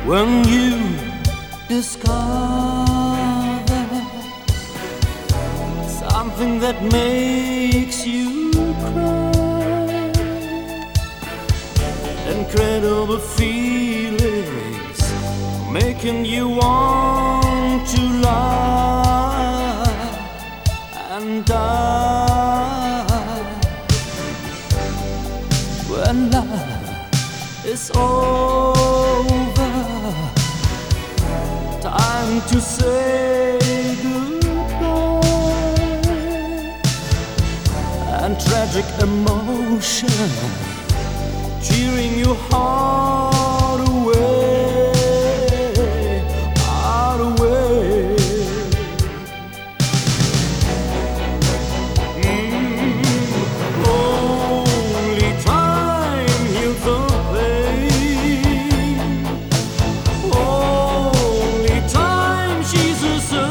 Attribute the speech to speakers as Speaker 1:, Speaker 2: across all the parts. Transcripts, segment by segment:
Speaker 1: when you discover something that makes you cry. Incredible feelings making you want to lie and die. When love is over, time to say goodbye. And tragic emotion tearing your heart away, heart away. Only time heals the pain. Only time chases the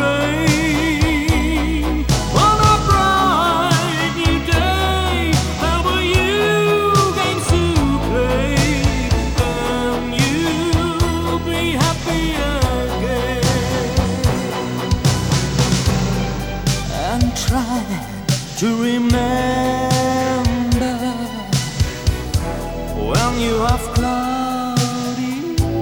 Speaker 1: rain. On a bright new day, there were you games to play, and you'll be happy again. And try to remember when you have cloudy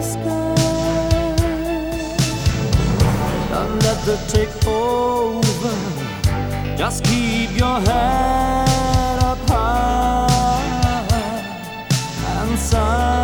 Speaker 1: skies. Don't let it take over. Just keep your head up high and sigh.